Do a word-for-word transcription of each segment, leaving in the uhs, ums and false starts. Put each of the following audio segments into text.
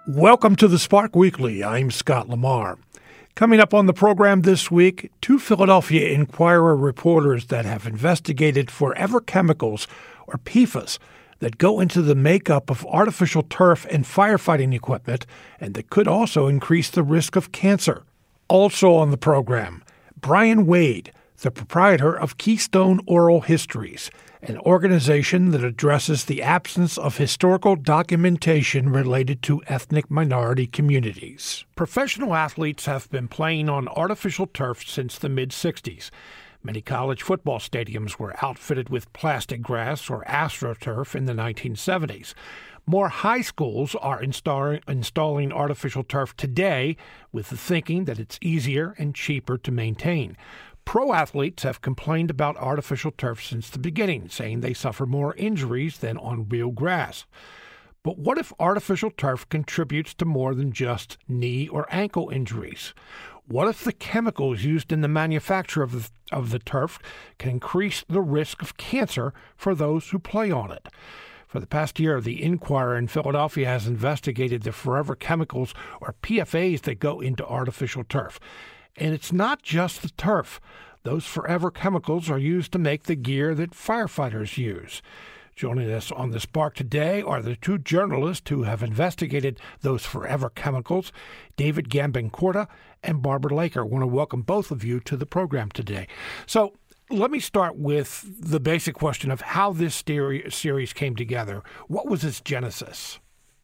Welcome to the Spark Weekly. I'm Scott Lamar. Coming up on the program this week, two Philadelphia Inquirer reporters that have investigated forever chemicals, or P F A S, that go into the makeup of artificial turf and firefighting equipment, and that could also increase the risk of cancer. Also on the program, Brian Wade, the proprietor of Keystone Oral Histories, an organization that addresses the absence of historical documentation related to ethnic minority communities. Professional athletes have been playing on artificial turf since the mid-sixties. Many college football stadiums were outfitted with plastic grass or AstroTurf in the nineteen seventies. More high schools are installing, installing artificial turf today with the thinking that it's easier and cheaper to maintain. Pro athletes have complained about artificial turf since the beginning, saying they suffer more injuries than on real grass. But what if artificial turf contributes to more than just knee or ankle injuries? What if the chemicals used in the manufacture of the, of the turf can increase the risk of cancer for those who play on it? For the past year, the Inquirer in Philadelphia has investigated the forever chemicals, or P F As, that go into artificial turf. And it's not just the turf. Those forever chemicals are used to make the gear that firefighters use. Joining us on the Spark today are the two journalists who have investigated those forever chemicals, David Gambancourta and Barbara Laker. I want to welcome both of you to the program today. So let me start with the basic question of how this series came together. What was its genesis?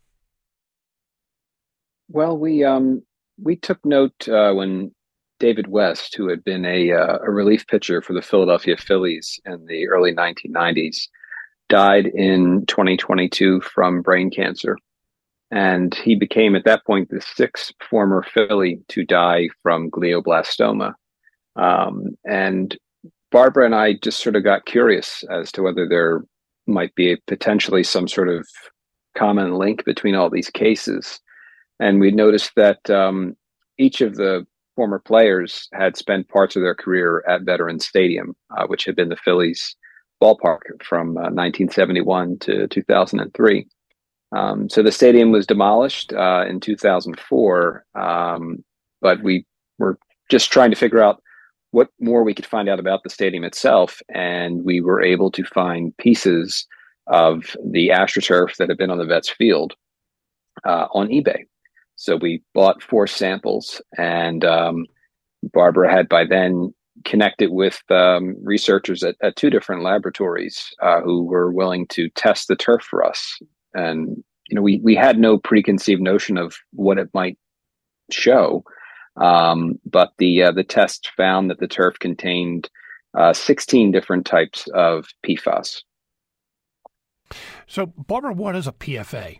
Well, we um, we took note uh, when David West, who had been a, uh, a relief pitcher for the Philadelphia Phillies in the early nineteen nineties, died in twenty twenty-two from brain cancer. And he became, at that point, the sixth former Philly to die from glioblastoma. Um, and Barbara and I just sort of got curious as to whether there might be a, potentially some sort of common link between all these cases. And we noticed that um, each of the former players had spent parts of their career at Veterans Stadium, uh, which had been the Phillies' ballpark from uh, nineteen seventy-one to two thousand three. Um, so the stadium was demolished uh, in two thousand four, um, but we were just trying to figure out what more we could find out about the stadium itself, and we were able to find pieces of the AstroTurf that had been on the Vets field uh, on eBay. So we bought four samples, and um, Barbara had by then connected with um, researchers at, at two different laboratories uh, who were willing to test the turf for us. And, you know, we, we had no preconceived notion of what it might show. Um, but the, uh, the test found that the turf contained uh, sixteen different types of P F A S. So, Barbara, what is a P F A?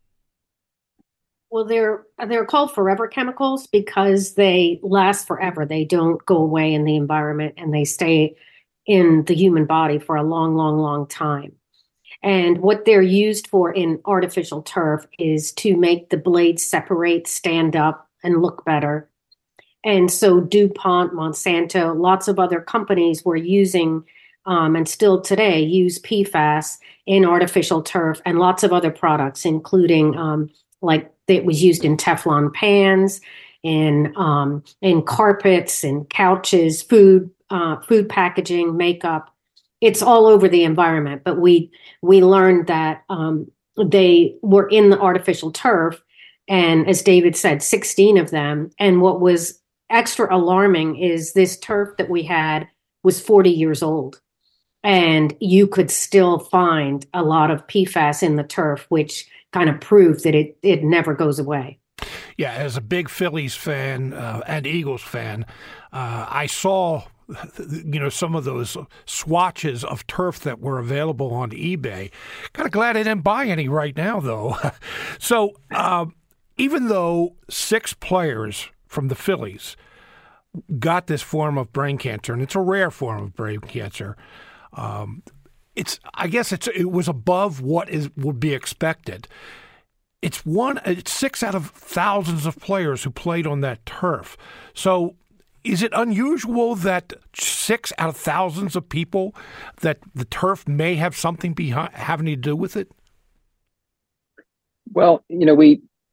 Well, they're they're called forever chemicals because they last forever. They don't go away in the environment, and they stay in the human body for a long, long, long time. And what they're used for in artificial turf is to make the blades separate, stand up, and look better. And so DuPont, Monsanto, lots of other companies were using, um, and still today use P F A S in artificial turf and lots of other products, including um, like it was used in Teflon pans, in um, in carpets, in couches, food uh, food packaging, makeup. It's all over the environment. But we we learned that um, they were in the artificial turf, and as David said, sixteen of them. And what was extra alarming is this turf that we had was forty years old, and you could still find a lot of P F A S in the turf, which kind of proved that it, it never goes away. Yeah, as a big Phillies fan uh, and Eagles fan, uh, I saw, you know, some of those swatches of turf that were available on eBay. Kind of glad I didn't buy any right now, though. so uh, even though six players from the Phillies got this form of brain cancer, and it's a rare form of brain cancer, um, It's. I guess it's. It was above what is would be expected. It's one. It's six out of thousands of players who played on that turf. So, is it unusual that six out of thousands of people that the turf may have something behind having to do with it? Well, you know, we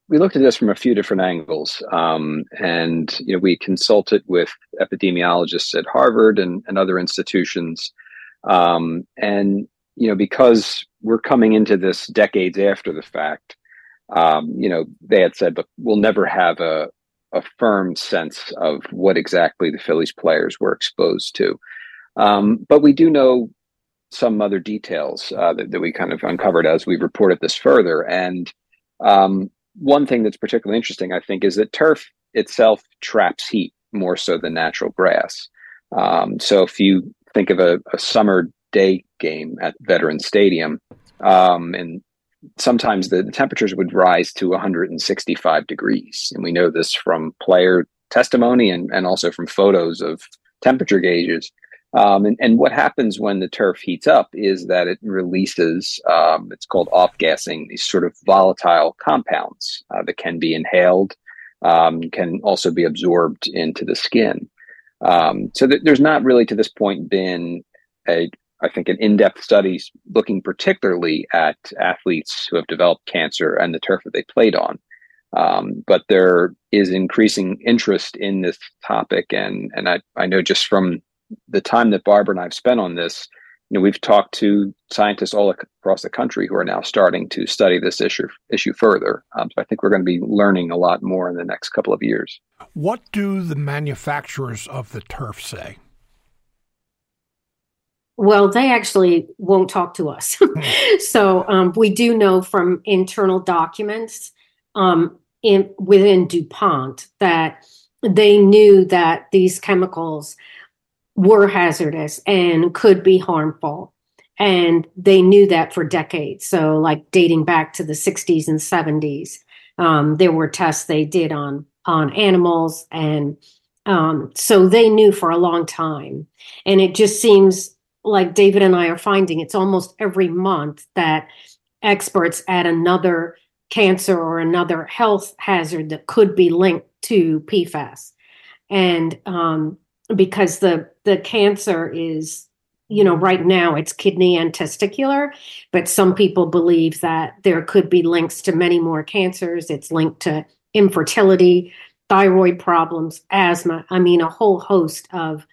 we looked at this from a few different angles, um, and you know, we consulted with epidemiologists at Harvard and, and other institutions, um, and you know, because we're coming into this decades after the fact, um, you know, they had said, "Look, we'll never have a a firm sense of what exactly the Phillies players were exposed to," um, but we do know some other details uh, that, that we kind of uncovered as we reported this further, and um, one thing that's particularly interesting, I think, is that turf itself traps heat more so than natural grass. Um, so if you think of a, a summer day game at Veterans Stadium, um, and sometimes the, the temperatures would rise to one hundred sixty-five degrees. And we know this from player testimony and, and also from photos of temperature gauges. Um, and, and what happens when the turf heats up is that it releases, um, it's called off-gassing, these sort of volatile compounds uh, that can be inhaled, um, can also be absorbed into the skin. Um, so th- there's not really to this point been a, I think, an in-depth study looking particularly at athletes who have developed cancer and the turf that they played on. Um, but there is increasing interest in this topic. And, and I, I know just from the time that Barbara and I have spent on this, you know, we've talked to scientists all across the country who are now starting to study this issue issue further. Um, so I think we're going to be learning a lot more in the next couple of years. What do the manufacturers of the turf say? Well, they actually won't talk to us. So um, we do know from internal documents um, in within DuPont that they knew that these chemicals were hazardous and could be harmful. And they knew that for decades. So like dating back to the sixties and seventies, um, there were tests they did on, on animals. And um, so they knew for a long time. And it just seems like David and I are finding it's almost every month that experts add another cancer or another health hazard that could be linked to P FAS. And um, because the the cancer is, you know, right now it's kidney and testicular, but some people believe that there could be links to many more cancers. It's linked to infertility, thyroid problems, asthma. I mean, a whole host of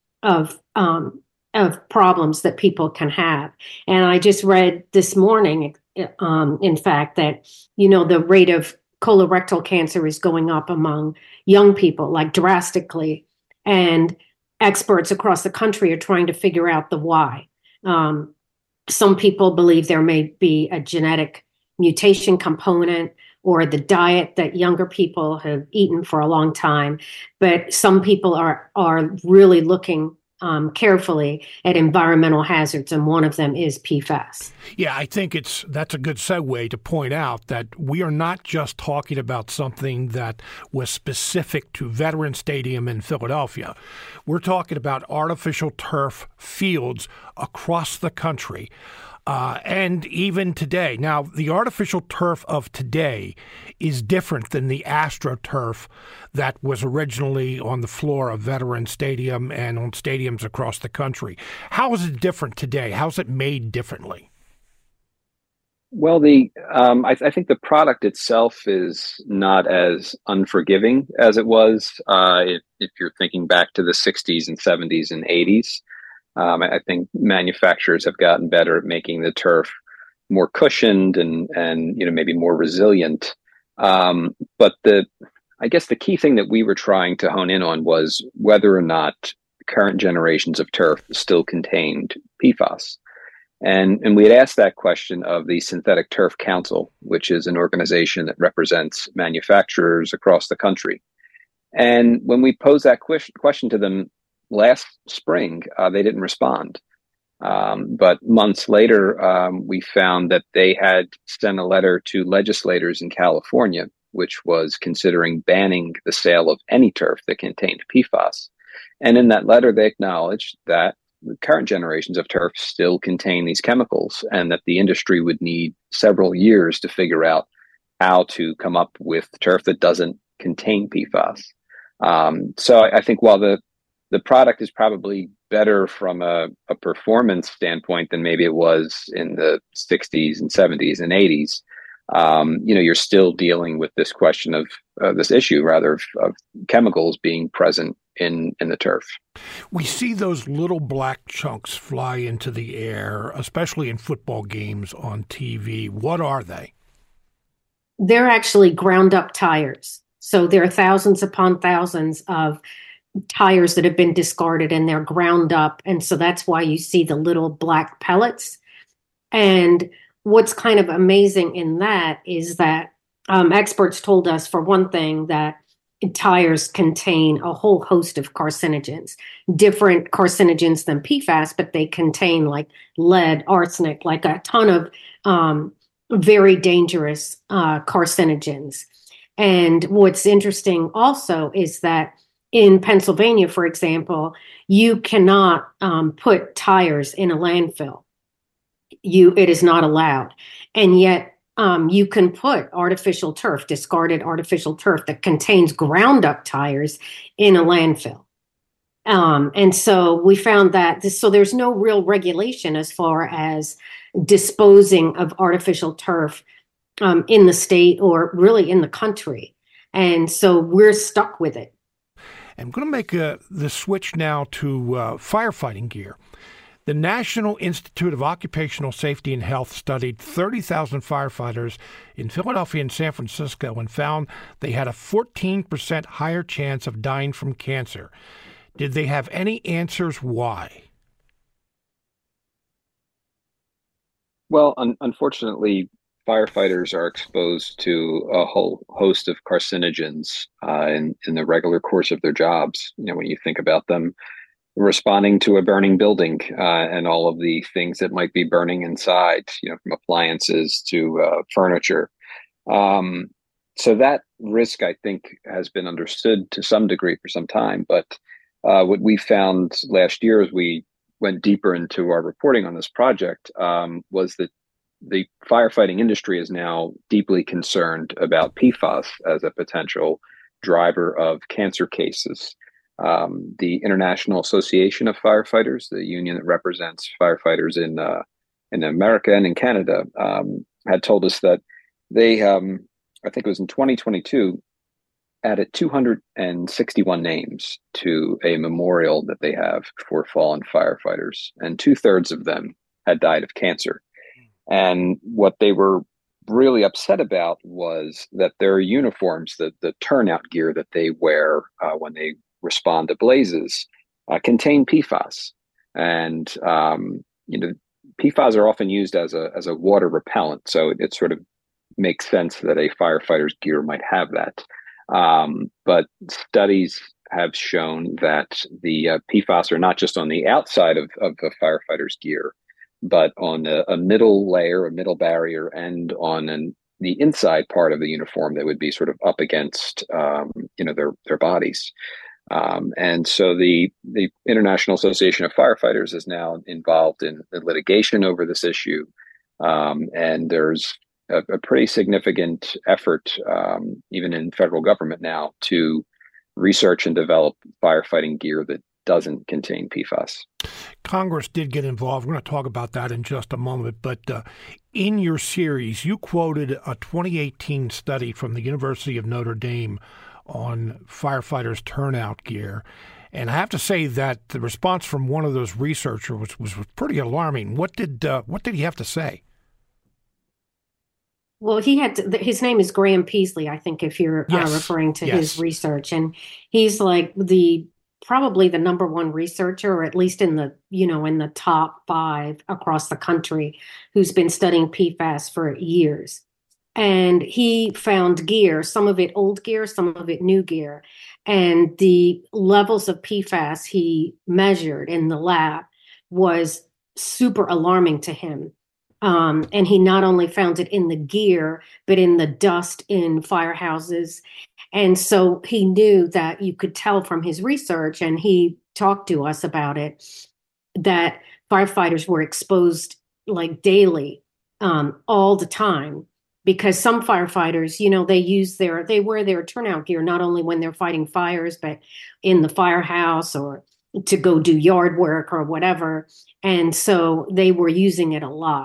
of um, of problems that people can have. And I just read this morning, um, in fact, that, you know, the rate of colorectal cancer is going up among young people, like drastically. And experts across the country are trying to figure out the why. Um, some people believe there may be a genetic mutation component or the diet that younger people have eaten for a long time. But some people are are really looking um, carefully at environmental hazards, and one of them is P FAS. Yeah, I think it's that's a good segue to point out that we are not just talking about something that was specific to Veterans Stadium in Philadelphia. We're talking about artificial turf fields across the country. Uh, and even today. Now, the artificial turf of today is different than the AstroTurf that was originally on the floor of Veterans Stadium and on stadiums across the country. How is it different today? How is it made differently? Well, the um, I, I think the product itself is not as unforgiving as it was uh, if, if you're thinking back to the sixties and seventies and eighties. Um, I think manufacturers have gotten better at making the turf more cushioned and, and you know, maybe more resilient. Um, but the, I guess the key thing that we were trying to hone in on was whether or not current generations of turf still contained P FAS. And, and we had asked that question of the Synthetic Turf Council, which is an organization that represents manufacturers across the country. And when we posed that question to them last spring, uh, they didn't respond. Um, but months later, um, we found that they had sent a letter to legislators in California, which was considering banning the sale of any turf that contained P FAS. And in that letter, they acknowledged that the current generations of turf still contain these chemicals and that the industry would need several years to figure out how to come up with turf that doesn't contain P FAS. Um, so I, I think while the The product is probably better from a, a performance standpoint than maybe it was in the sixties and seventies and eighties. um, you know, you're still dealing with this question of uh, this issue, rather, of, of chemicals being present in in the turf. We see those little black chunks fly into the air, especially in football games on T V. What are they? They're actually ground up tires. So there are thousands upon thousands of tires that have been discarded and they're ground up. And so that's why you see the little black pellets. And what's kind of amazing in that is that um, experts told us, for one thing, that tires contain a whole host of carcinogens, different carcinogens than P FAS, but they contain like lead, arsenic, like a ton of um, very dangerous uh, carcinogens. And what's interesting also is that in Pennsylvania, for example, you cannot um, put tires in a landfill. You, it is not allowed. And yet um, you can put artificial turf, discarded artificial turf that contains ground up tires in a landfill. Um, and so we found that this, so there's no real regulation as far as disposing of artificial turf um, in the state or really in the country. And so we're stuck with it. I'm going to make a, the switch now to uh, firefighting gear. The National Institute of Occupational Safety and Health studied thirty thousand firefighters in Philadelphia and San Francisco and found they had a fourteen percent higher chance of dying from cancer. Did they have any answers why? Well, un- unfortunately, firefighters are exposed to a whole host of carcinogens uh, in, in the regular course of their jobs. You know, when you think about them responding to a burning building uh, and all of the things that might be burning inside, you know, from appliances to uh, furniture. Um, so that risk, I think, has been understood to some degree for some time. But uh, what we found last year as we went deeper into our reporting on this project um, was that the firefighting industry is now deeply concerned about P FAS as a potential driver of cancer cases. Um, the International Association of Firefighters, the union that represents firefighters in uh, in America and in Canada, um, had told us that they, um, I think it was in twenty twenty-two, added two hundred sixty-one names to a memorial that they have for fallen firefighters, and two thirds of them had died of cancer. And what they were really upset about was that their uniforms, the, the turnout gear that they wear uh, when they respond to blazes, uh, contain P FAS. And, um, you know, P FAS are often used as a as a water repellent. So it, it sort of makes sense that a firefighter's gear might have that. Um, but studies have shown that the uh, P FAS are not just on the outside of, of a firefighter's gear, but on a, a middle layer, a middle barrier, and on an, the inside part of the uniform that would be sort of up against, um, you know, their their bodies. Um, and so the the International Association of Firefighters is now involved in, in litigation over this issue, um, and there's a, a pretty significant effort, um, even in federal government now, to research and develop firefighting gear that doesn't contain P FAS. Congress did get involved. We're going to talk about that in just a moment. But uh, in your series, you quoted a twenty eighteen study from the University of Notre Dame on firefighters' turnout gear. And I have to say that the response from one of those researchers was, was, was pretty alarming. What did uh, what did he have to say? Well, he had to, his name is Graham Peasley, I think, if you're yes. uh, referring to yes. his research. And he's like the probably the number one researcher, or at least in the, you know, in the top five across the country, who's been studying P FAS for years. And he found gear, some of it old gear, some of it new gear. And the levels of P FAS he measured in the lab was super alarming to him. Um, and he not only found it in the gear, but in the dust in firehouses. And so he knew that you could tell from his research, and he talked to us about it, that firefighters were exposed like daily, um, all the time. Because some firefighters, you know, they use their, they wear their turnout gear not only when they're fighting fires, but in the firehouse or to go do yard work or whatever. And so they were using it a lot.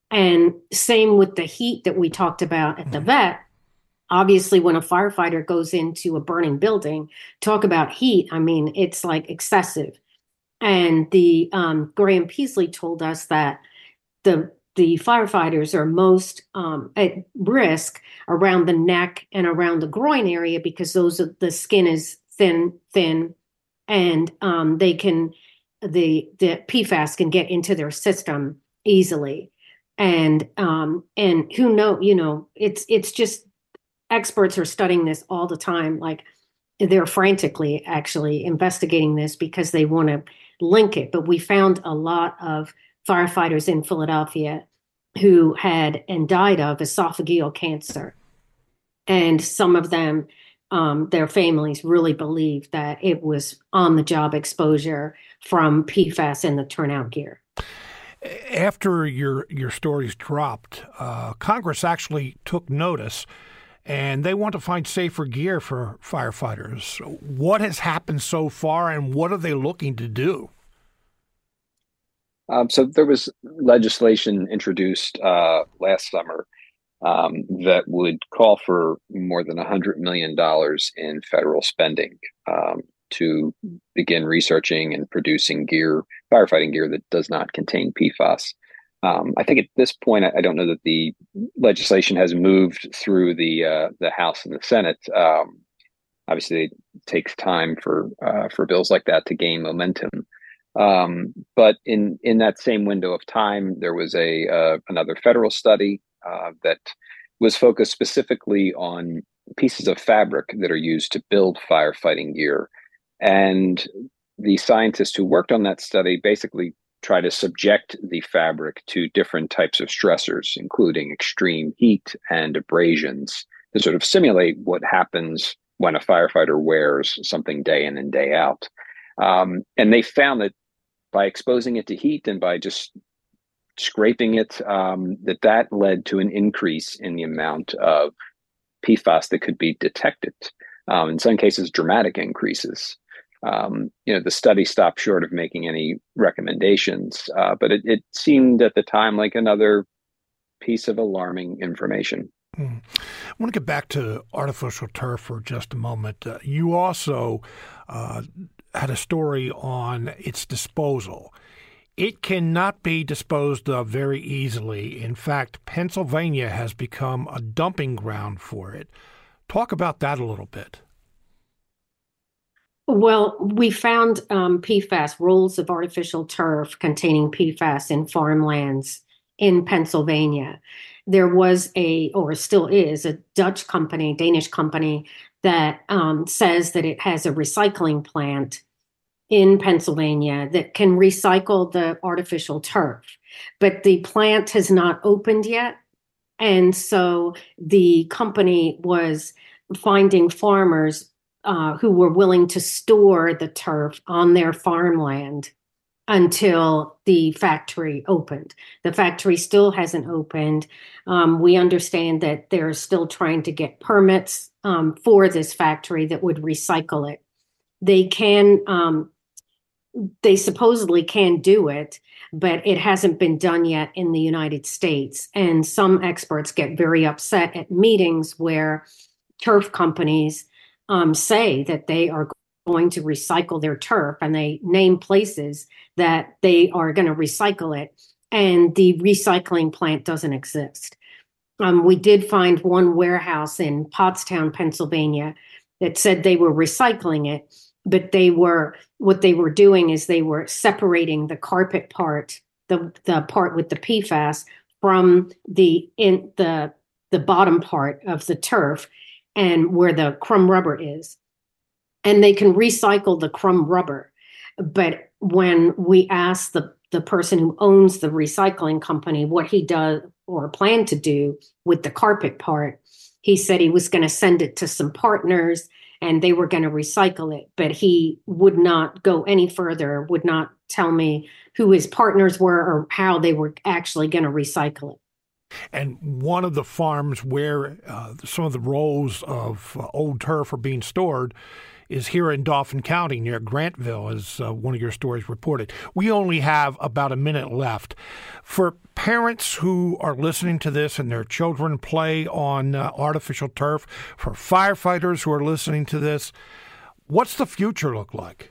And same with the heat that we talked about at the vet. Obviously, when a firefighter goes into a burning building, talk about heat. I mean, it's like excessive. And the um, Graham Peasley told us that the the firefighters are most um, at risk around the neck and around the groin area because those are, the skin is thin, thin, and um, they can the the P FAS can get into their system easily. And um, and who know, you know, it's it's just experts are studying this all the time. Like they're frantically actually investigating this because they want to link it. But we found a lot of firefighters in Philadelphia who had and died of esophageal cancer. And some of them, um, their families really believed that it was on-the-job exposure from P FAS in the turnout gear. After your, your stories dropped, uh, Congress actually took notice, and they want to find safer gear for firefighters. What has happened so far, and what are they looking to do? Um, so there was legislation introduced uh, last summer um, that would call for more than one hundred million dollars in federal spending um, to begin researching and producing gear, firefighting gear that does not contain P FAS. Um, I think at this point, I, I don't know that the legislation has moved through the uh, the House and the Senate. Um, obviously, it takes time for uh, for bills like that to gain momentum. Um, but in, in that same window of time, there was a uh, another federal study uh, that was focused specifically on pieces of fabric that are used to build firefighting gear. And the scientists who worked on that study basically try to subject the fabric to different types of stressors, including extreme heat and abrasions, to sort of simulate what happens when a firefighter wears something day in and day out. Um, and they found that by exposing it to heat and by just scraping it, um, that that led to an increase in the amount of P FAS that could be detected. Um, in some cases, dramatic increases. Um, you know, the study stopped short of making any recommendations, uh, but it, it seemed at the time like another piece of alarming information. Hmm. I want to get back to artificial turf for just a moment. Uh, you also uh, had a story on its disposal. It cannot be disposed of very easily. In fact, Pennsylvania has become a dumping ground for it. Talk about that a little bit. Well, we found um, P FAS, rolls of artificial turf containing P FAS in farmlands in Pennsylvania. There was a, or still is, a Dutch company, Danish company, that um, says that it has a recycling plant in Pennsylvania that can recycle the artificial turf. But the plant has not opened yet. And so the company was finding farmers uh, who were willing to store the turf on their farmland until the factory opened. The factory still hasn't opened. Um, we understand that they're still trying to get permits um, for this factory that would recycle it. They can, um, they supposedly can do it, but it hasn't been done yet in the United States. And some experts get very upset at meetings where turf companies um, say that they are going to recycle their turf, and they name places that they are going to recycle it, and the recycling plant doesn't exist. Um, we did find one warehouse in Pottstown, Pennsylvania, that said they were recycling it, but they were what they were doing is they were separating the carpet part, the the part with the P FAS, from the in the the bottom part of the turf, and where the crumb rubber is. And they can recycle the crumb rubber. But when we asked the, the person who owns the recycling company what he does or planned to do with the carpet part, he said he was going to send it to some partners and they were going to recycle it. But he would not go any further, would not tell me who his partners were or how they were actually going to recycle it. And one of the farms where uh, some of the rolls of uh, old turf are being stored is here in Dauphin County near Grantville, as uh, one of your stories reported. We only have about a minute left. For parents who are listening to this and their children play on uh, artificial turf, for firefighters who are listening to this, what's the future look like?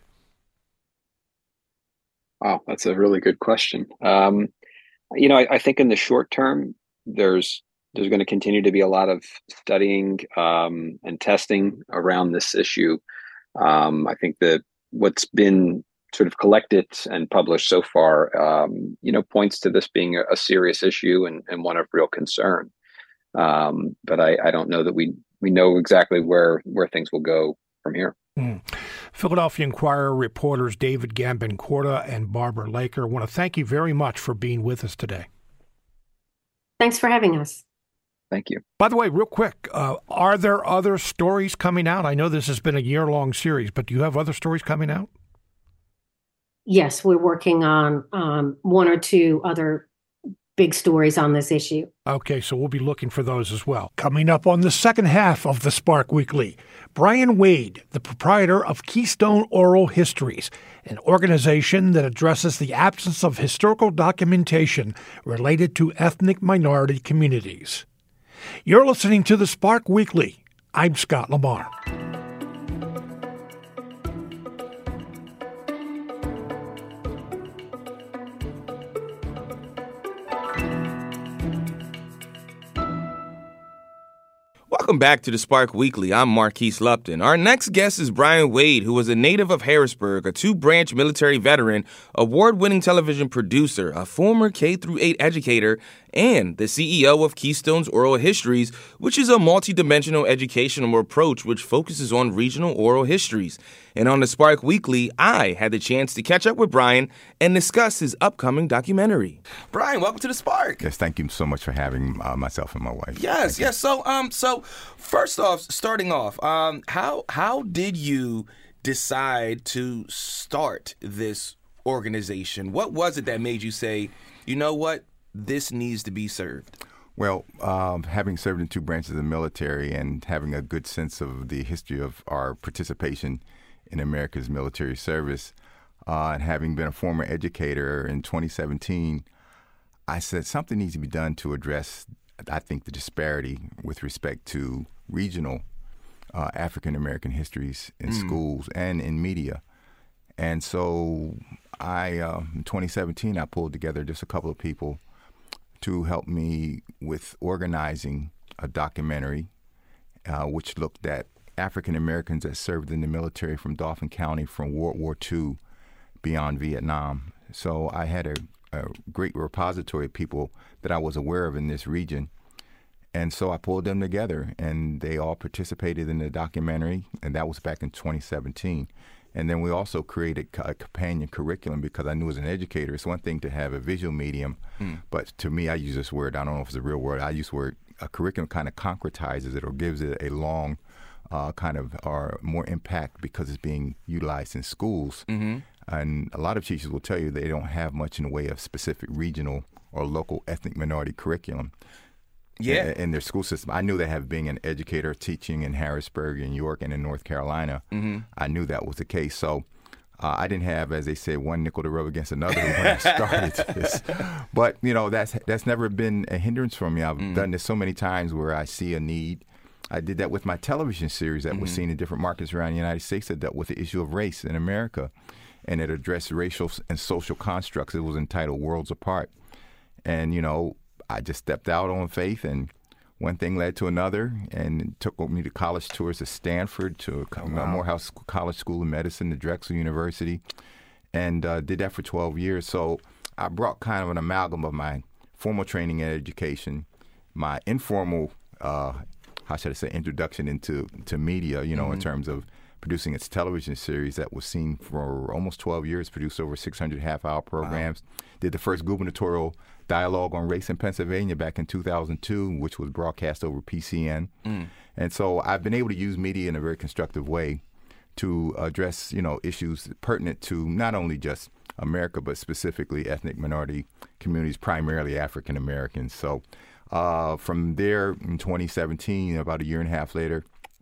Wow, that's a really good question. Um, you know, I, I think in the short term, there's there's going to continue to be a lot of studying um, and testing around this issue. Um, I think that what's been sort of collected and published so far, um, you know, points to this being a, a serious issue and, and one of real concern. Um, but I, I don't know that we we know exactly where where things will go from here. Mm. Philadelphia Inquirer reporters David Gambin Corda and Barbara Laker, want to thank you very much for being with us today. Thanks for having us. Thank you. By the way, real quick, uh, are there other stories coming out? I know this has been a year-long series, but do you have other stories coming out? Yes, we're working on um, one or two other big stories on this issue. Okay, so we'll be looking for those as well. Coming up on the second half of the Spark Weekly, Brian Wade, the proprietor of Keystone Oral Histories, an organization that addresses the absence of historical documentation related to ethnic minority communities. You're listening to the Spark Weekly. I'm Scott Lamar. Welcome back to the Spark Weekly. I'm Marquise Lupton. Our next guest is Brian Wade, who was a native of Harrisburg, a two-branch military veteran, award-winning television producer, a former K through eight educator, and the C E O of Keystone's Oral Histories, which is a multidimensional educational approach which focuses on regional oral histories. And on the Spark Weekly, I had the chance to catch up with Brian and discuss his upcoming documentary. Brian, welcome to the Spark. Yes, thank you so much for having uh, myself and my wife. Yes, yes. So, um, so first off, starting off, um, how how did you decide to start this organization? What was it that made you say, you know what, this needs to be served? Well, um, having served in two branches of the military and having a good sense of the history of our participation in America's military service, uh, and having been a former educator in twenty seventeen, I said something needs to be done to address, I think, the disparity with respect to regional uh, African-American histories in mm. schools and in media. And so I, uh, in twenty seventeen, I pulled together just a couple of people to help me with organizing a documentary uh, which looked at African Americans that served in the military from Dauphin County from World War Two beyond Vietnam. So I had a, a great repository of people that I was aware of in this region. And so I pulled them together, and they all participated in the documentary, and that was back in twenty seventeen. And then we also created a companion curriculum because I knew as an educator, it's one thing to have a visual medium, mm. but to me, I use this word, I don't know if it's a real word, I use the word, a curriculum kind of concretizes it or gives it a long uh, kind of, or more impact because it's being utilized in schools. Mm-hmm. And a lot of teachers will tell you they don't have much in the way of specific regional or local ethnic minority curriculum. Yeah. In, in their school system. I knew that, having being an educator teaching in Harrisburg, in York, and in North Carolina, mm-hmm. I knew that was the case. So uh, I didn't have, as they say, one nickel to rub against another when I started this. But, you know, that's that's never been a hindrance for me. I've mm-hmm. done this so many times where I see a need. I did that with my television series that mm-hmm. was seen in different markets around the United States that dealt with the issue of race in America. And it addressed racial and social constructs. It was entitled Worlds Apart. And, you know, I just stepped out on faith, and one thing led to another, and it took me to college tours to Stanford, to oh, wow. Morehouse College School of Medicine, to Drexel University, and uh, did that for twelve years. So I brought kind of an amalgam of my formal training and education, my informal, uh, how should I say, introduction into to media, you know, mm-hmm. in terms of producing its television series that was seen for almost twelve years, produced over six hundred half-hour programs, wow. did the first gubernatorial dialogue on race in Pennsylvania back in two thousand two, which was broadcast over P C N. Mm. And so I've been able to use media in a very constructive way to address, you know, issues pertinent to not only just America, but specifically ethnic minority communities, primarily African Americans. So uh, from there in twenty seventeen, about a year and a half later,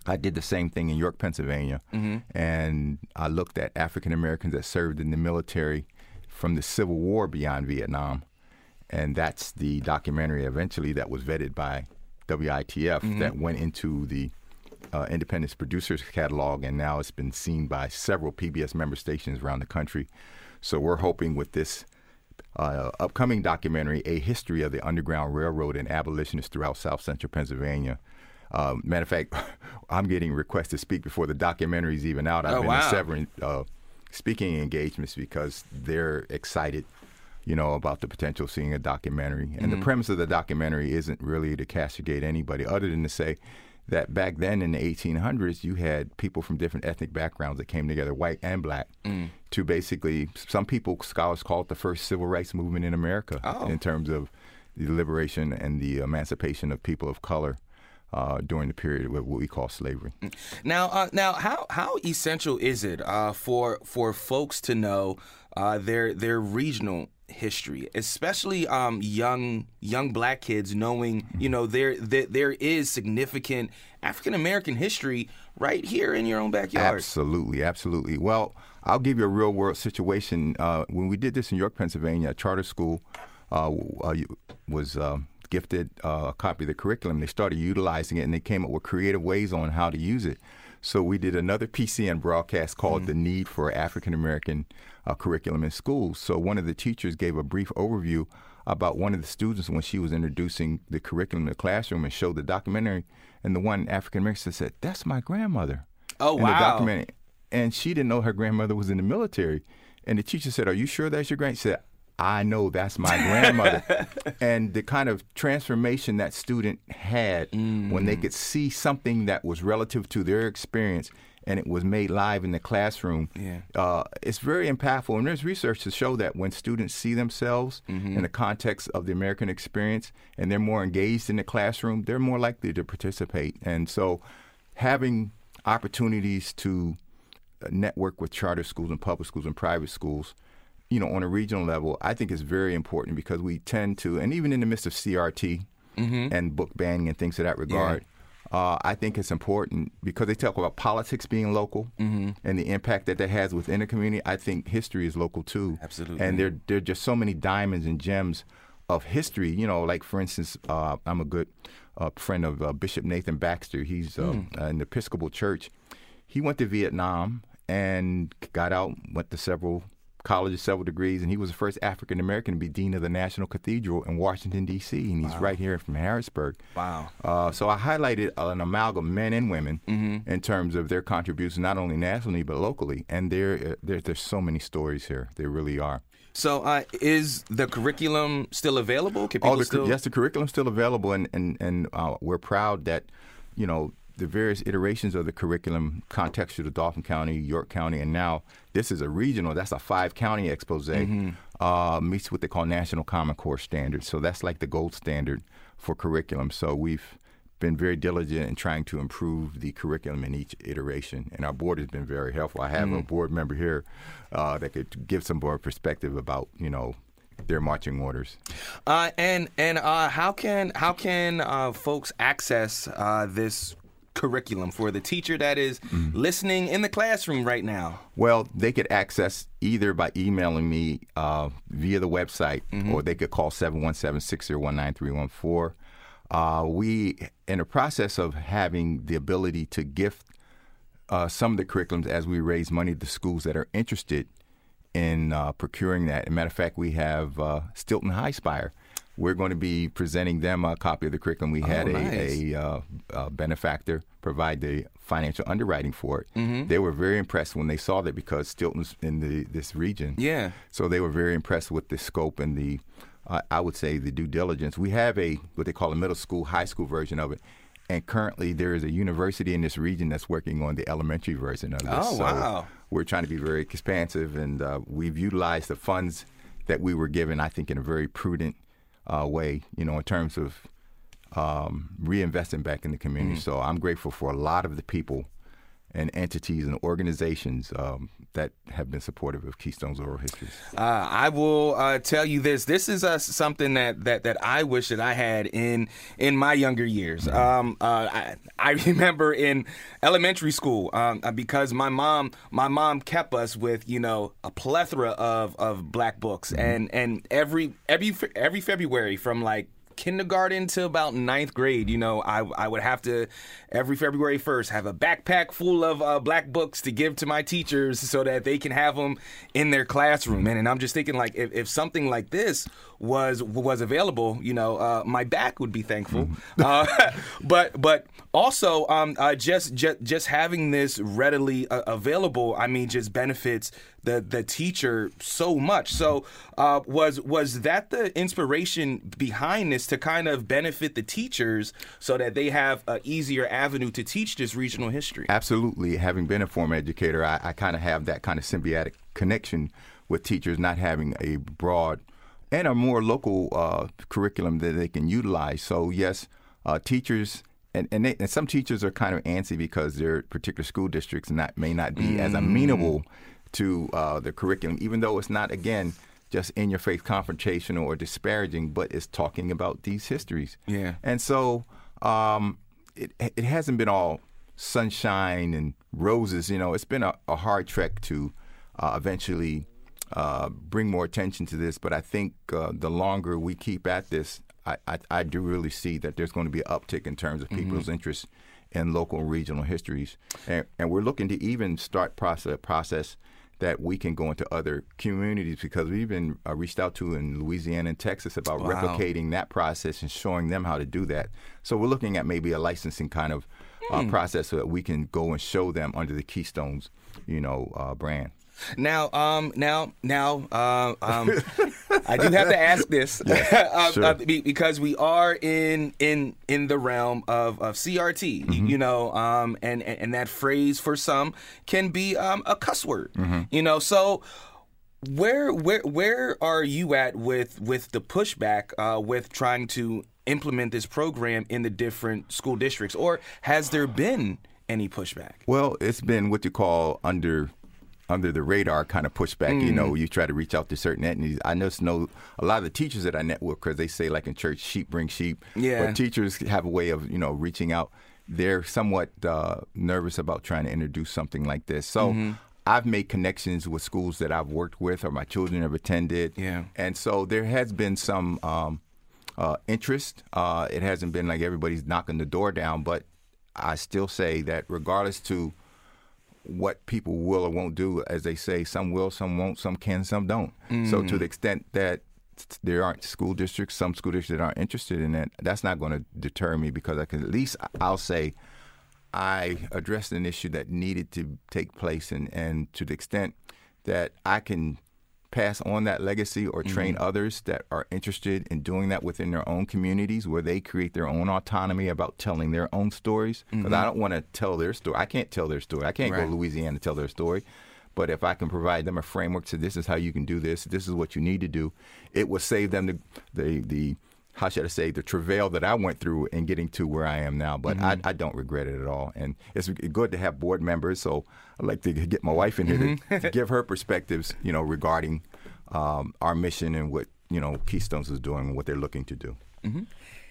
I did the same thing in York, Pennsylvania, mm-hmm. and I looked at African Americans that served in the military from the Civil War beyond Vietnam, and that's the documentary eventually that was vetted by W I T F mm-hmm. that went into the uh, Independence Producers Catalog, and now it's been seen by several P B S member stations around the country. So we're hoping with this uh, upcoming documentary, A History of the Underground Railroad and Abolitionists Throughout South Central Pennsylvania. Uh, matter of fact, I'm getting requests to speak before the documentary is even out. I've oh, been wow. in several uh, speaking engagements because they're excited, you know, about the potential of seeing a documentary. And mm-hmm. the premise of the documentary isn't really to castigate anybody other than to say that back then in the eighteen hundreds, you had people from different ethnic backgrounds that came together, white and black, mm. to basically, some people, scholars call it the first civil rights movement in America oh. in terms of the liberation and the emancipation of people of color uh, during the period of what we call slavery. Now, uh, now, how how essential is it uh, for for folks to know uh, their their regional history, especially um, young young black kids, knowing you know there there, there is significant African American history right here in your own backyard? Absolutely, absolutely. Well, I'll give you a real world situation. Uh, when we did this in York, Pennsylvania, a charter school uh, uh, was uh, gifted uh, a copy of the curriculum. They started utilizing it, and they came up with creative ways on how to use it. So we did another P C N broadcast called mm-hmm. The Need for African American uh, Curriculum in Schools. So one of the teachers gave a brief overview about one of the students when she was introducing the curriculum in the classroom and showed the documentary. And the one African American said, "That's my grandmother." Oh, in wow. The documentary. And she didn't know her grandmother was in the military. And the teacher said, "Are you sure that's your grand?" She said, "I know that's my grandmother." And the kind of transformation that student had mm. when they could see something that was relative to their experience and it was made live in the classroom, yeah. uh, it's very impactful. And there's research to show that when students see themselves mm-hmm. in the context of the American experience and they're more engaged in the classroom, they're more likely to participate. And so having opportunities to network with charter schools and public schools and private schools, you know, on a regional level, I think is very important because we tend to, and even in the midst of C R T mm-hmm. and book banning and things of that regard, yeah. uh, I think it's important because they talk about politics being local mm-hmm. and the impact that that has within a community. I think history is local too. Absolutely. And there, there are just so many diamonds and gems of history. You know, like for instance, uh, I'm a good uh, friend of uh, Bishop Nathan Baxter. He's uh, mm. uh, in the Episcopal Church. He went to Vietnam and got out, went to several colleges, several degrees, and he was the first African American to be dean of the National Cathedral in Washington, D C, and he's wow. right here from Harrisburg. Wow. Uh, so I highlighted an amalgam of men and women mm-hmm. in terms of their contributions, not only nationally, but locally. And there, there there's so many stories here. There really are. So uh, is the curriculum still available? Can people oh, the, still... Yes, the curriculum's still available, and, and, and uh, we're proud that, you know, the various iterations of the curriculum, contextual to Dauphin County, York County, and now this is a regional, that's a five-county expose, mm-hmm. uh, meets what they call National Common Core standards. So that's like the gold standard for curriculum. So we've been very diligent in trying to improve the curriculum in each iteration, and our board has been very helpful. I have mm-hmm. a board member here uh, that could give some more perspective about, you know, their marching orders. Uh, and and uh, how can, how can uh, folks access uh, this curriculum for the teacher that is mm. listening in the classroom right now? Well, they could access either by emailing me uh, via the website, mm-hmm. or they could call seven one seven, six zero one, nine three one four. Uh, we, in the process of having the ability to gift uh, some of the curriculums as we raise money to schools that are interested in uh, procuring that. As a matter of fact, we have uh, Stilton High Spire. We're going to be presenting them a copy of the curriculum. We had oh, nice. a, a, uh, a benefactor provide the financial underwriting for it. Mm-hmm. They were very impressed when they saw that because Stilton's in the this region. Yeah. So they were very impressed with the scope and the, uh, I would say, the due diligence. We have a what they call a middle school, high school version of it. And currently there is a university in this region that's working on the elementary version of this. Oh, so wow. We're trying to be very expansive, and uh, we've utilized the funds that we were given, I think, in a very prudent Uh, way, you know, in terms of um, reinvesting back in the community. Mm. So I'm grateful for a lot of the people and entities and organizations um, that have been supportive of Keystone's Oral Histories. Uh, I will uh, tell you this. This is uh, something that, that, that I wish that I had in in my younger years. Mm-hmm. Um, uh, I, I remember in elementary school um, because my mom my mom kept us with, you know, a plethora of, of black books. Mm-hmm. And, and every every every February from like kindergarten to about ninth grade, you know, I I would have to every February first have a backpack full of uh, black books to give to my teachers so that they can have them in their classroom. Man, and I'm just thinking, like, if, if something like this was was available, you know, uh, my back would be thankful. Mm-hmm. uh, but but also um, uh, just, just just having this readily uh, available, I mean, just benefits the the teacher so much. So uh, was was that the inspiration behind this, to kind of benefit the teachers so that they have an easier avenue to teach this regional history? Absolutely. Having been a former educator, I, I kind of have that kind of symbiotic connection with teachers, not having a broad and a more local uh, curriculum that they can utilize. So yes, uh, teachers and and, they, and some teachers are kind of antsy because their particular school districts not may not be mm. as amenable to uh, the curriculum, even though it's not, again, just in your face confrontational or disparaging, but it's talking about these histories. Yeah. And so um, it it hasn't been all sunshine and roses. You know, it's been a, a hard trek to uh, eventually uh, bring more attention to this. But I think uh, the longer we keep at this, I, I, I do really see that there's going to be an uptick in terms of people's mm-hmm. interest in local and regional histories. And, and we're looking to even start process process that we can go into other communities, because we've been uh, reached out to in Louisiana and Texas about wow. replicating that process and showing them how to do that. So we're looking at maybe a licensing kind of uh, mm. process so that we can go and show them under the Keystones, you know, uh, brand. Now, um, now, now, uh, um, I do have to ask this yeah, uh, sure. uh, because we are in in in the realm of, of C R T, mm-hmm. you know, um, and, and and that phrase for some can be um, a cuss word, mm-hmm. you know. So, where where where are you at with with the pushback uh, with trying to implement this program in the different school districts, or has there been any pushback? Well, it's been what you call under. under the radar kind of pushback. Mm. You know, you try to reach out to certain entities. I just know a lot of the teachers that I network, because they say, like in church, sheep bring sheep. Yeah. But teachers have a way of, you know, reaching out. They're somewhat uh, nervous about trying to introduce something like this. So mm-hmm. I've made connections with schools that I've worked with or my children have attended. Yeah. And so there has been some um, uh, interest. Uh, it hasn't been like everybody's knocking the door down, but I still say that regardless to what people will or won't do, as they say, some will, some won't, some can, some don't. Mm. So to the extent that there aren't school districts, some school districts that aren't interested in that, that's not going to deter me, because I can at least, I'll say, I addressed an issue that needed to take place, and, and to the extent that I can pass on that legacy or train mm-hmm. others that are interested in doing that within their own communities, where they create their own autonomy about telling their own stories. Because mm-hmm. I don't want to tell their story. I can't tell their story. I can't right. go to Louisiana and tell their story. But if I can provide them a framework to, this is how you can do this, this is what you need to do, it will save them the the, the how should I say, the travail that I went through in getting to where I am now. But mm-hmm. I, I don't regret it at all. And it's good to have board members. So I'd like to get my wife in here mm-hmm. to, to give her perspectives, you know, regarding um, our mission and what, you know, Keystones is doing and what they're looking to do. Mm-hmm.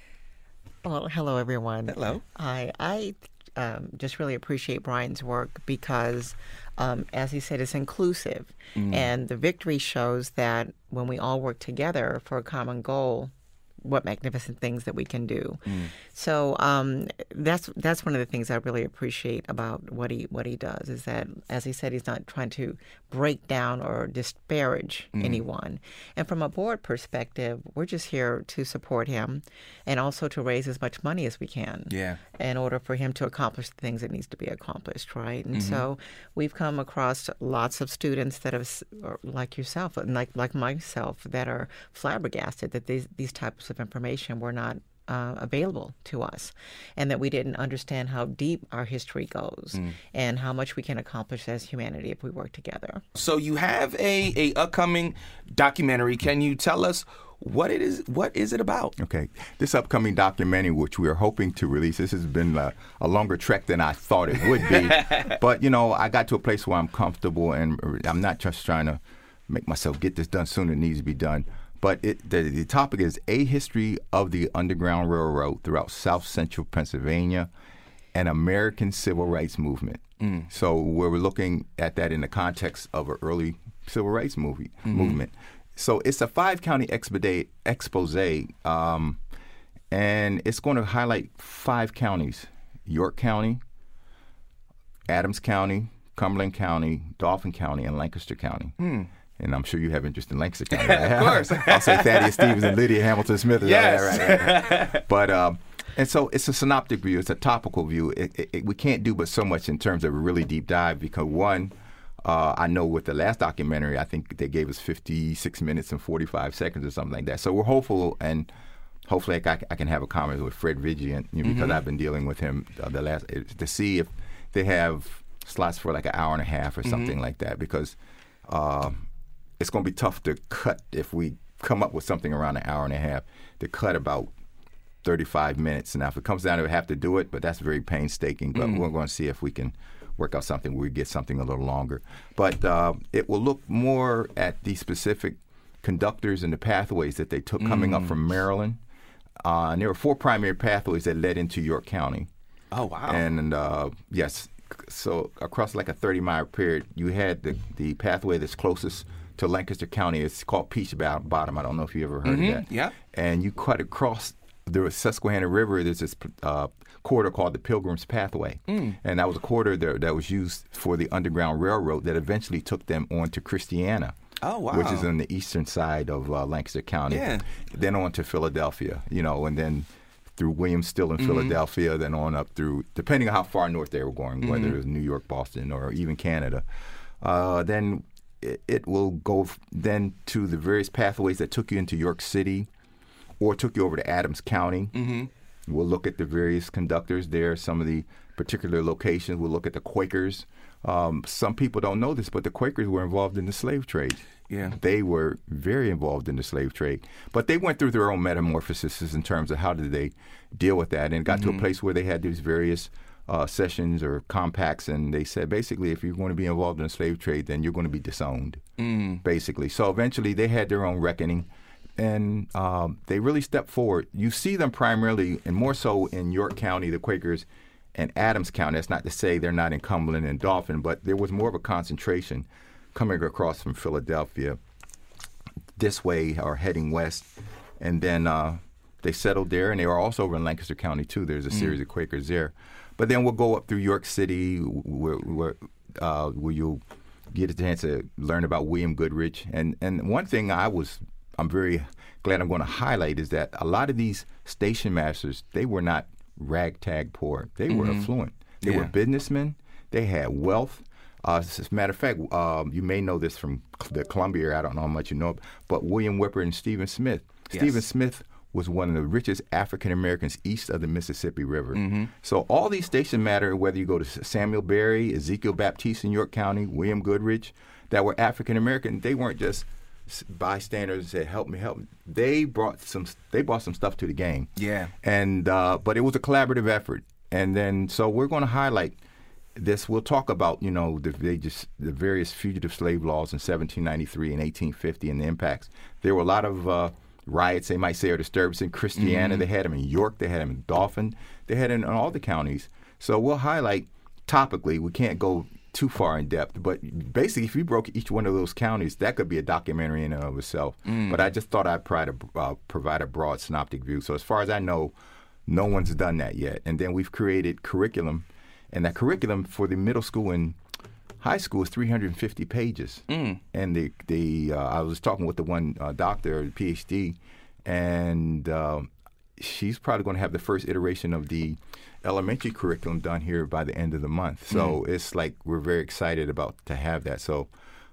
Well, hello, everyone. Hello. I, I um, just really appreciate Brian's work because, um, as he said, it's inclusive. Mm. And the victory shows that when we all work together for a common goal, what magnificent things that we can do. Mm. So um, that's that's one of the things I really appreciate about what he what he does, is that, as he said, he's not trying to break down or disparage mm. anyone. And from a board perspective, we're just here to support him and also to raise as much money as we can yeah. in order for him to accomplish the things that needs to be accomplished, right? And mm-hmm. so we've come across lots of students that have, like yourself, like like myself, that are flabbergasted that these these types of information were not uh, available to us, and that we didn't understand how deep our history goes mm. and how much we can accomplish as humanity if we work together. So you have a, a upcoming documentary. Can you tell us what it is? What is it about? Okay. This upcoming documentary, which we're hoping to release, this has been a, a longer trek than I thought it would be. But, you know, I got to a place where I'm comfortable, and I'm not just trying to make myself get this done sooner than it needs to be done. But it, the, the topic is A History of the Underground Railroad Throughout South Central Pennsylvania, an American Civil Rights Movement. Mm. So we're looking at that in the context of an early civil rights movie, mm-hmm. movement. So it's a five-county expose, um, and it's going to highlight five counties: York County, Adams County, Cumberland County, Dauphin County, and Lancaster County. Mm. And I'm sure you have interest in Lancaster County. Right? Of course. I'll say Thaddeus Stevens and Lydia Hamilton Smith. Yes. Right, right, right. But, um, and so it's a synoptic view. It's a topical view. It, it, it, we can't do but so much in terms of a really deep dive because, one, uh, I know with the last documentary, I think they gave us fifty-six minutes and forty-five seconds or something like that. So we're hopeful, and hopefully I, I can have a comment with Fred Vigilant, you know, because mm-hmm. I've been dealing with him uh, the last to see if they have slots for like an hour and a half or mm-hmm. something like that, because uh, it's going to be tough to cut if we come up with something around an hour and a half to cut about thirty-five minutes. Now, if it comes down to it, we have to do it, but that's very painstaking. But mm. we're going to see if we can work out something where we get something a little longer. But uh, it will look more at the specific conductors and the pathways that they took mm. coming up from Maryland. Uh, and there were four primary pathways that led into York County. Oh, wow. And, uh, yes, so across like a thirty-mile period, you had the, the pathway that's closest to Lancaster County. It's called Peach Bottom. I don't know if you ever heard mm-hmm. of that. Yeah. And you cut across the Susquehanna River. There's this uh, corridor called the Pilgrim's Pathway. Mm. And that was a corridor that, that was used for the Underground Railroad that eventually took them on to Christiana. Oh, wow. Which is on the eastern side of uh, Lancaster County. Yeah. Then on to Philadelphia, you know, and then through Williamsville in mm-hmm. Philadelphia, then on up through, depending on how far north they were going, mm-hmm. whether it was New York, Boston, or even Canada. Uh, then it, it will go f- then to the various pathways that took you into York City or took you over to Adams County. Mm-hmm. We'll look at the various conductors there, some of the particular locations. We'll look at the Quakers. Um, some people don't know this, but the Quakers were involved in the slave trade. Yeah. They were very involved in the slave trade. But they went through their own metamorphosis in terms of how did they deal with that, and got mm-hmm. to a place where they had these various uh, sessions or compacts, and they said, basically, if you're going to be involved in the slave trade, then you're going to be disowned, mm. basically. So eventually they had their own reckoning, and um, they really stepped forward. You see them primarily, and more so in York County, the Quakers, and Adams County. That's not to say they're not in Cumberland and Dauphin, but there was more of a concentration coming across from Philadelphia this way or heading west. And then uh, they settled there, and they were also over in Lancaster County, too. There's a mm. series of Quakers there. But then we'll go up through York City, where, where, uh, where you'll get a chance to learn about William Goodrich. And, and one thing I was, I'm very glad I'm going to highlight is that a lot of these station masters, they were not ragtag poor. They mm-hmm. were affluent. They yeah. were businessmen. They had wealth. Uh, as a matter of fact, um, you may know this from the Columbia area. I don't know how much you know, but William Whipper and Stephen Smith. Yes. Stephen Smith was one of the richest African Americans east of the Mississippi River. Mm-hmm. So all these stations matter, whether you go to Samuel Berry, Ezekiel Baptiste in York County, William Goodrich, that were African American. They weren't just bystanders that said, help me, help me. They brought some they brought some stuff to the game. Yeah. And uh, but it was a collaborative effort. And then so we're going to highlight this. We'll talk about, you know, the they just the various fugitive slave laws in seventeen ninety-three and eighteen fifty and the impacts. There were a lot of uh, riots, they might say, or disturbances in Christiana. Mm-hmm. They had them in York. They had them in Dauphin. They had them in all the counties. So we'll highlight topically. We can't go too far in depth, but basically, if you broke each one of those counties, that could be a documentary in and of itself. Mm. But I just thought I'd try to uh, provide a broad synoptic view. So as far as I know, no one's done that yet. And then we've created curriculum, and that curriculum for the middle school and high school is three hundred fifty pages. Mm. And the the uh, I was talking with the one uh, doctor, P H D, and uh, she's probably going to have the first iteration of the elementary curriculum done here by the end of the month. So mm. it's like we're very excited about to have that. So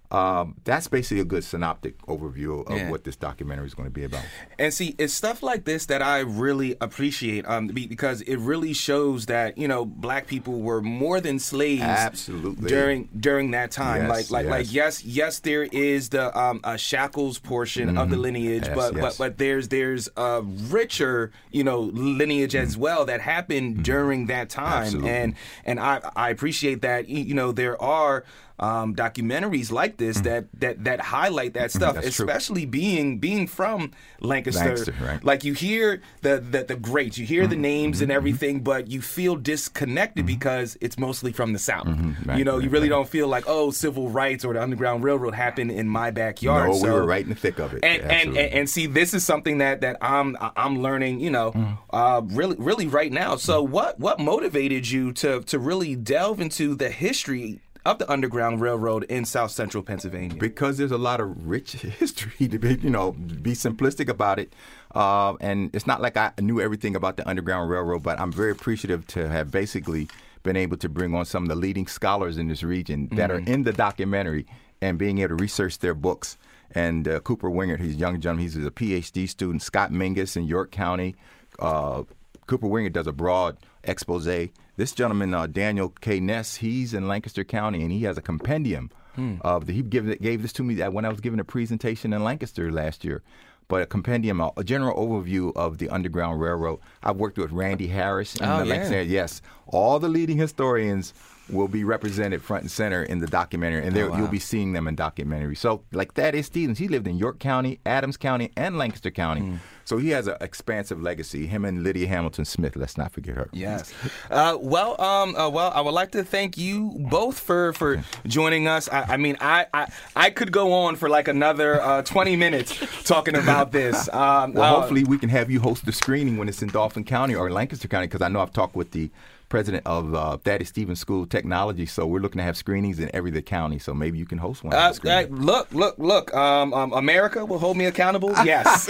Um, that's basically a good synoptic overview of Yeah. what this documentary is going to be about. And see, it's stuff like this that I really appreciate um, be- because it really shows that, you know, black people were more than slaves Absolutely. during during that time. Yes, like, like, yes. like, yes, yes, there is the um, uh, shackles portion of the lineage, Yes, but, yes. but but there's there's a richer, you know, lineage as well that happened during that time. Absolutely. And and I I appreciate that, y- you know, there are um, documentaries like this that, that that highlight that stuff, That's true. especially being being from Lancaster. Lancaster, right. Like you hear the, the the greats, you hear the names and everything, but you feel disconnected because it's mostly from the South. Right, you know, you right, really right. don't feel like, oh, civil rights or the Underground Railroad happened in my backyard. No, we So- were right in the thick of it. and, and, and Absolutely. and see, this is something that that I'm I'm learning, you know, Mm. uh, really really right now. So what what motivated you to to really delve into the history of the Underground Railroad in South Central Pennsylvania? Because there's a lot of rich history to be, you know, be simplistic about it. Uh, and it's not like I knew everything about the Underground Railroad, but I'm very appreciative to have basically been able to bring on some of the leading scholars in this region that are in the documentary and being able to research their books. And uh, Cooper Wingert, he's a young gentleman, he's a P H D student. Scott Mingus in York County. Uh, Cooper Wingert does a broad expose. This gentleman, uh, Daniel K. Ness, he's in Lancaster County, and he has a compendium of the, he gave, gave this to me when I was giving a presentation in Lancaster last year. But a compendium, a general overview of the Underground Railroad. I've worked with Randy Harris in Oh, the yeah. Lancaster. Yes, all the leading historians will be represented front and center in the documentary, and there wow. you'll be seeing them in documentary. So, like Thaddeus Stevens, he lived in York County, Adams County, and Lancaster County. So he has an expansive legacy. Him and Lydia Hamilton Smith. Let's not forget her. Yes. Uh, well, um, uh, well, I would like to thank you both for, for joining us. I, I mean, I, I I could go on for like another uh, twenty minutes talking about this. Um, Well, uh, hopefully we can have you host the screening when it's in Dauphin County or Lancaster County, because I know I've talked with the president of uh, Thaddeus Stevens School of Technology, so we're looking to have screenings in every other county, so maybe you can host one. Uh, of the uh, screenings. look, look, look. Um, um, America will hold me accountable. Yes,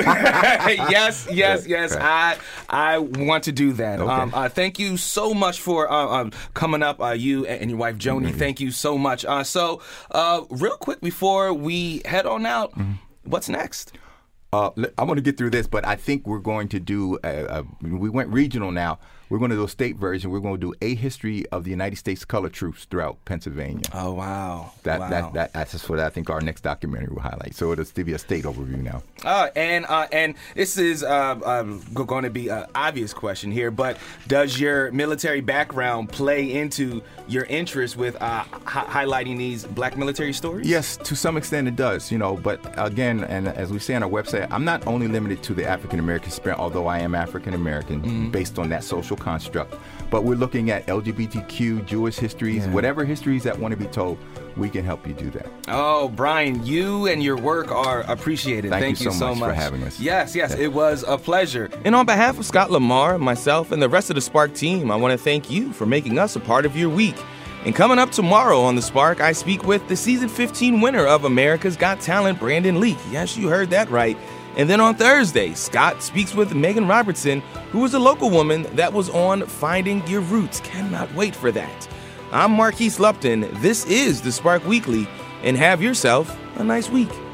yes, yes, Right, yes. right. I I want to do that. Okay. Um, uh, thank you so much for uh, um, coming up. Uh, you and your wife Joni. Mm-hmm. Thank you so much. Uh, so, uh, real quick before we head on out, Mm-hmm. what's next? Uh, le- I want to get through this, but I think we're going to do, a, a, we went regional now. We're going to do a state version. We're going to do a history of the United States color troops throughout Pennsylvania. Oh wow, That, wow. that, that, that's what I think our next documentary will highlight. So it'll still be a state overview now. Uh, and uh, and this is uh, um, going to be an obvious question here, but does your military background play into your interest with uh, hi- highlighting these black military stories? Yes, to some extent it does, you know, but again, and as we say on our website, I'm not only limited to the African American spirit, although I am African American Mm-hmm. based on that social construct, but we're looking at L G B T Q, Jewish histories, whatever histories that want to be told, we can help you do that. Oh, Brian, you and your work are appreciated. Thank Thank you so much for having us. Yes, yes, it was a pleasure. And on behalf of Scott Lamar, myself, and the rest of the Spark team, I want to thank you for making us a part of your week. And coming up tomorrow on The Spark, I speak with the season fifteen winner of America's Got Talent, Brandon Leak. Yes, you heard that right. And then on Thursday, Scott speaks with Megan Robertson, who is a local woman that was on Finding Your Roots. Cannot wait for that. I'm Marquise Lupton. This is The Spark Weekly, and have yourself a nice week.